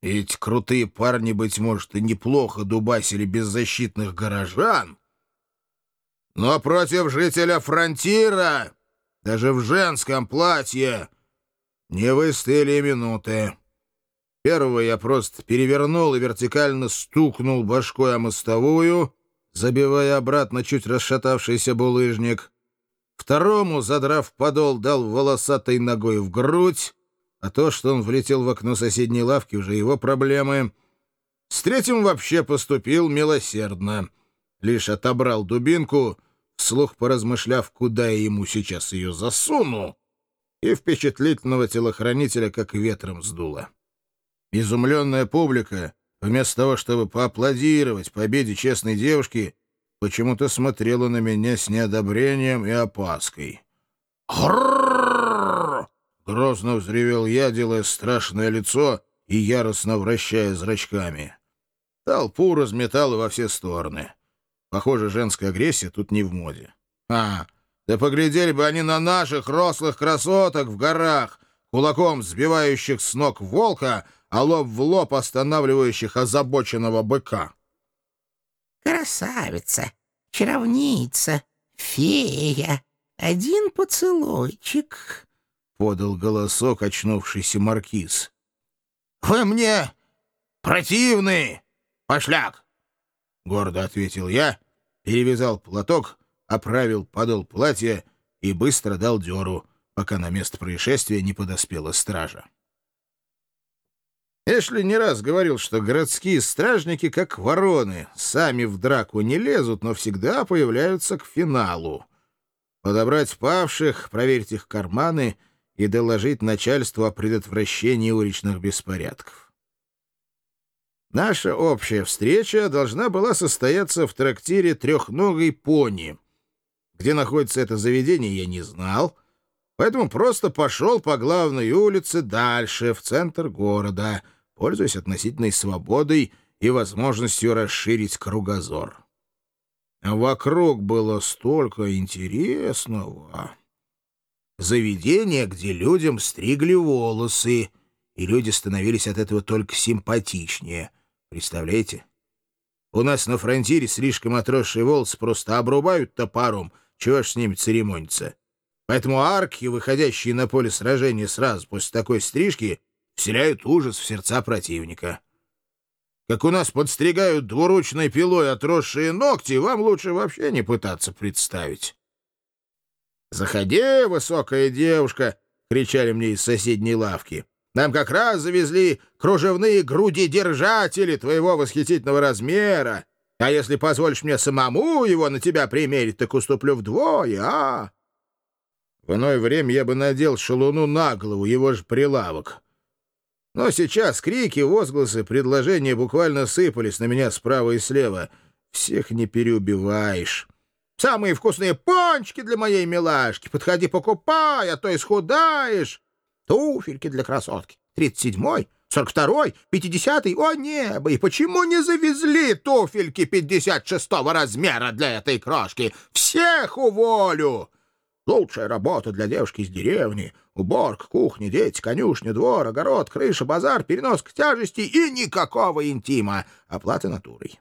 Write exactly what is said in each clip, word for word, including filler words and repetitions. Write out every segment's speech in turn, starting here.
Эти крутые парни, быть может, и неплохо дубасили беззащитных горожан, но против жителя фронтира, даже в женском платье, не выстояли и минуты. Первого я просто перевернул и вертикально стукнул башкой о мостовую, забивая обратно чуть расшатавшийся булыжник. Второму, задрав подол, дал волосатой ногой в грудь, а то, что он влетел в окно соседней лавки, уже его проблемы. С третьим вообще поступил милосердно. Лишь отобрал дубинку, вслух поразмышляв, куда я ему сейчас ее засуну, и впечатлительного телохранителя как ветром сдуло. Изумленная публика, вместо того, чтобы поаплодировать победе честной девушки, почему-то смотрела на меня с неодобрением и опаской. «Грррррр!» — грозно взревел я, делая страшное лицо и яростно вращая зрачками. Толпу разметало во все стороны. Похоже, женская агрессия тут не в моде. А, да поглядели бы они на наших рослых красоток в горах, кулаком сбивающих с ног волка, а лоб в лоб останавливающих озабоченного быка. «Красавица, чаровница, фея, один поцелуйчик», — подал голосок очнувшийся маркиз. «Вы мне противны, пошляк!» — гордо ответил я, перевязал платок, оправил подол платья и быстро дал дёру, пока на место происшествия не подоспела стража. Эшли не раз говорил, что городские стражники, как вороны, сами в драку не лезут, но всегда появляются к финалу. Подобрать павших, проверить их карманы и доложить начальству о предотвращении уличных беспорядков. Наша общая встреча должна была состояться в трактире «Трехногой пони». Где находится это заведение, я не знал, поэтому просто пошел по главной улице дальше, в центр города, пользуясь относительной свободой и возможностью расширить кругозор. А вокруг было столько интересного. Заведение, где людям стригли волосы, и люди становились от этого только симпатичнее. Представляете? У нас на фронтире слишком отросшие волосы просто обрубают топором, чего ж с ними церемониться. Поэтому арки, выходящие на поле сражения сразу после такой стрижки, вселяют ужас в сердца противника. Как у нас подстригают двуручной пилой отросшие ногти, вам лучше вообще не пытаться представить. «Заходи, высокая девушка!» — кричали мне из соседней лавки. «Нам как раз завезли кружевные груди-держатели твоего восхитительного размера. А если позволишь мне самому его на тебя примерить, так уступлю вдвое, а?» В иное время я бы надел шалуну на голову, его же прилавок. Но сейчас крики, возгласы, предложения буквально сыпались на меня справа и слева. Всех не переубиваешь. «Самые вкусные пончики для моей милашки! Подходи, покупай, а то исхудаешь! Туфельки для красотки! Тридцать седьмой, сорок второй, пятидесятый! О, небо! И почему не завезли туфельки пятьдесят шестого размера для этой крошки? Всех уволю! Лучшая работа для девушки из деревни. Уборка, кухня, дети, конюшня, двор, огород, крыша, базар, переноска тяжести и никакого интима. Оплата натурой».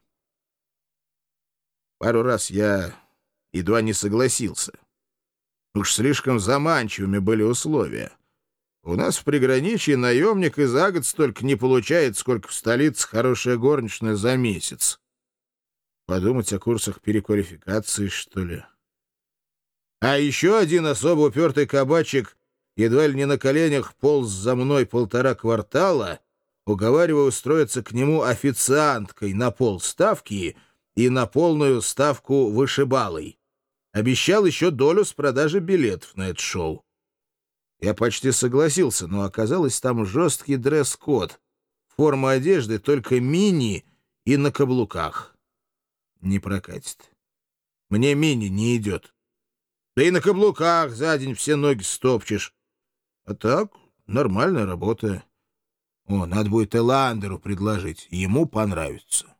Пару раз я едва не согласился. Уж слишком заманчивыми были условия. У нас в приграничье наемник и за год столько не получает, сколько в столице хорошая горничная за месяц. Подумать о курсах переквалификации, что ли? А еще один особо упертый кабачик едва ли не на коленях полз за мной полтора квартала, уговаривая устроиться к нему официанткой на полставки и на полную ставку вышибалой. Обещал еще долю с продажи билетов на это шоу. Я почти согласился, но оказалось там жесткий дресс-код. Форма одежды только мини и на каблуках. Не прокатит. Мне мини не идет. Да и на каблуках за день все ноги стопчешь. А так, нормальная работа. О, надо будет Эландеру предложить. Ему понравится.